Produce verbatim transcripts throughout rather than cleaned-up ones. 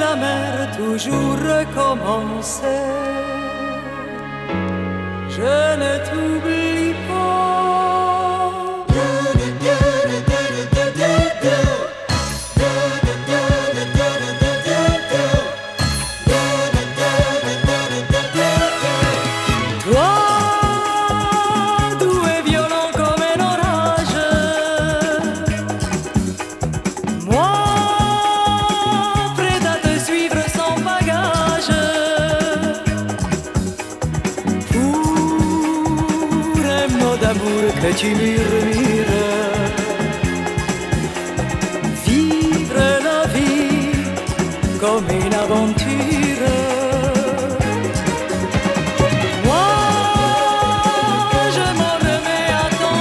la mer toujours recommencer. Je ne t'oublie pas. Toi, doux et violent comme un orage, moi, prêt à te suivre sans bagage, pour un mot d'amour que tu murmures, vivre la vie comme une aventure. Moi, je m'en remets à ton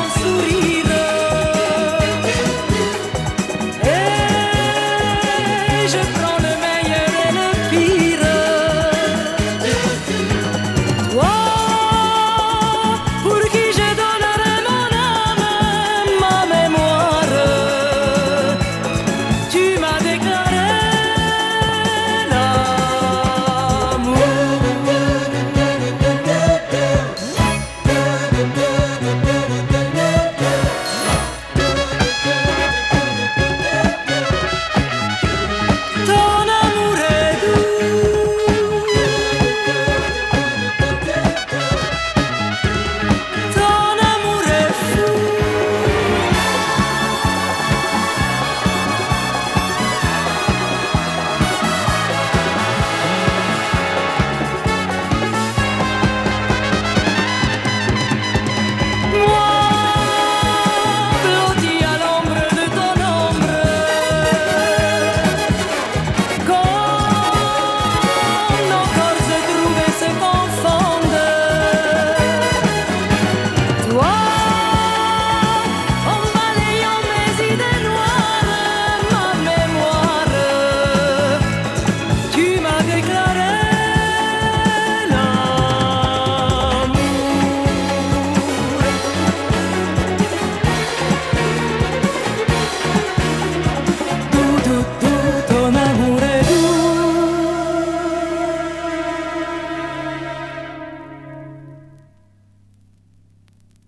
sourire et je